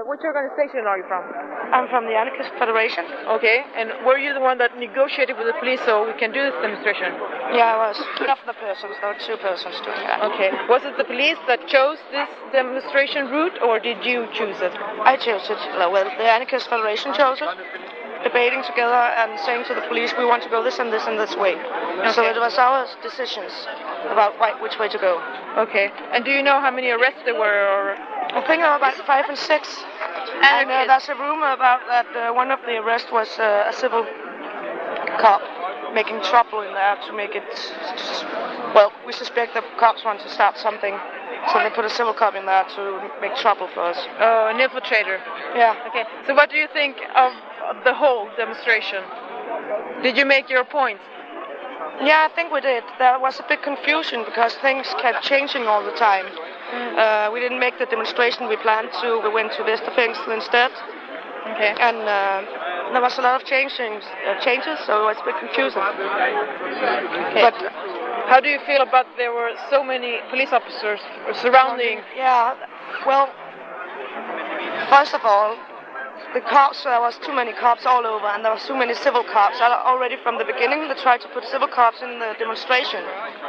which organization are you from? I'm from the Anarchist Federation. Okay, and were you the one that negotiated with the police so we can do this demonstration? Yeah, I was. One of the persons, there were two persons doing that. Okay, was it the police that chose this demonstration route, or did you choose it? I chose it. Well, the Anarchist Federation chose it, debating together and saying to the police, we want to go this and this and this way. Okay. So it was our decisions about which way to go. Okay, and do you know how many arrests there were? Or? I think there were about 5 and 6. And there's a rumor about that one of the arrests was a civil cop making trouble in there to make it... Well, we suspect the cops want to start something, so they put a civil cop in there to make trouble for us. Oh, an infiltrator. Yeah. Okay, so what do you think of the whole demonstration? Did you make your point? Yeah, I think we did. There was a big confusion because things kept changing all the time. We didn't make the demonstration we planned to. We went to Vesterfængsel instead. Okay. And there was a lot of changes, so it was a bit confusing. Okay. But how do you feel about there were so many police officers surrounding? Yeah, well, first of all, the cops, there was too many cops all over, and there was too many civil cops. Already from the beginning, they tried to put civil cops in the demonstration,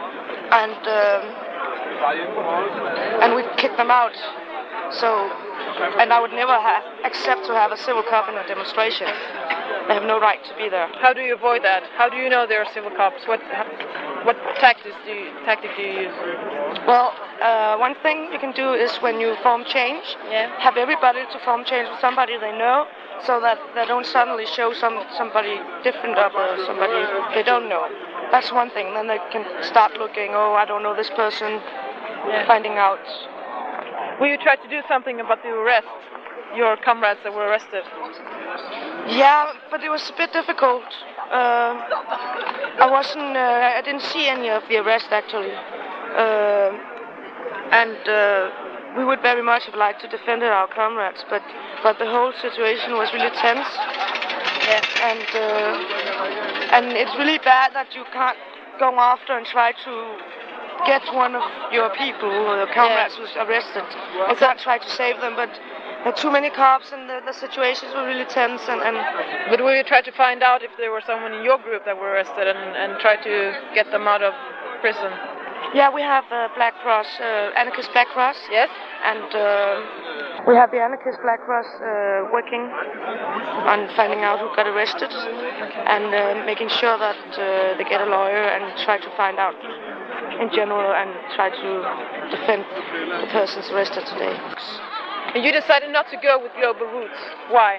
and we kicked them out. So, and I would never accept to have a civil cop in a demonstration. They have no right to be there. How do you avoid that? How do you know there are civil cops? What tactic do you use? Well, one thing you can do is when you form change, have everybody to form change with somebody they know, so that they don't suddenly show somebody different up or somebody they don't know. That's one thing. Then they can start looking, oh, I don't know this person, finding out. Will you try to do something about the arrest? Your comrades that were arrested? Yeah, but it was a bit difficult. I didn't see any of the arrest actually. We would very much have liked to defend our comrades, but the whole situation was really tense. Yeah. And it's really bad that you can't go after and try to get one of your people or your comrades who's arrested. I can't try to save them, but there are too many cops and the situations were really tense. But will you try to find out if there was someone in your group that were arrested and try to get them out of prison? Yeah, we have Black Cross, Anarchist Black Cross. Yes. And we have the Anarchist Black Cross working on finding out who got arrested and making sure that they get a lawyer and try to find out in general and try to defend the persons arrested today. And you decided not to go with Global Roots. Why?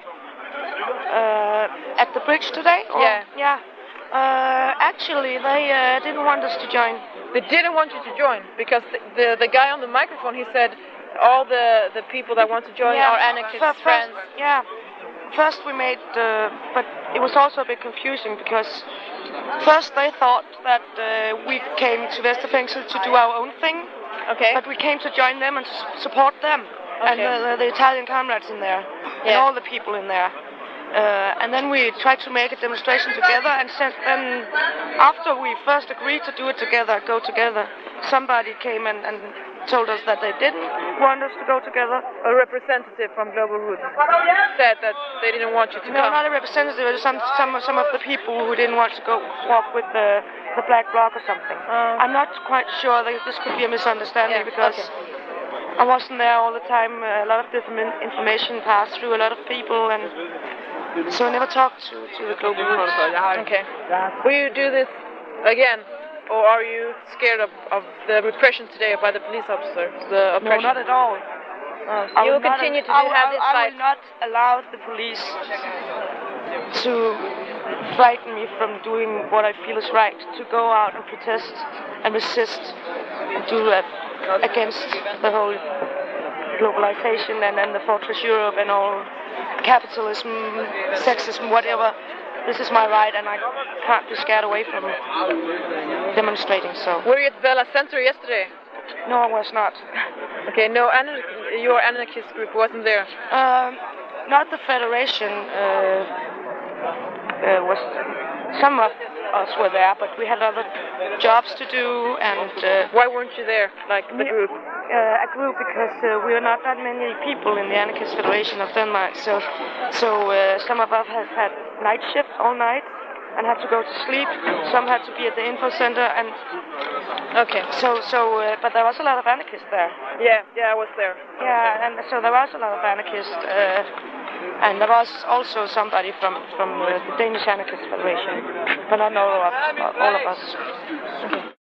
At the bridge today? Yeah. Actually, they didn't want us to join. They didn't want you to join because the guy on the microphone, he said all the people that want to join are anarchist friends. Yeah. First we made, but it was also a bit confusing because first they thought that we came to Vesterfængsel to do our own thing. Okay. But we came to join them and to support them. Okay. And the Italian comrades in there, and all the people in there. And then we tried to make a demonstration together, and then after we first agreed to do it together, go together, somebody came and told us that they didn't want us to go together. A representative from Global Roots said that they didn't want you to come. No, not a representative, it was some of the people who didn't want to go walk with the Black Bloc or something. I'm not quite sure, this could be a misunderstanding because I wasn't there all the time. A lot of different information passed through a lot of people, and so I never talked to the Global Roots. Okay. Will you do this again, or are you scared of the repression today by the police officers? The oppression? No, not at all. You will continue to have this fight? I will not allow the police to frighten me from doing what I feel is right, to go out and protest and resist and do that against the whole globalization and the Fortress Europe and all capitalism, sexism, whatever. This is my right, and I can't be scared away from demonstrating. So. Were you at Bella Center yesterday? No, I was not. Okay, no, your anarchist group wasn't there. Not the Federation. Was some of us were there, but we had other jobs to do. And why weren't you there, like the group? a group because we are not that many people in the Anarchist Federation of Denmark. So some of us have had night shift all night and had to go to sleep. Some had to be at the info center and. Okay. But there was a lot of anarchists there. Yeah, I was there. Yeah, and so there was a lot of anarchists, and there was also somebody from the Danish Anarchist Federation, but not all of us. Okay.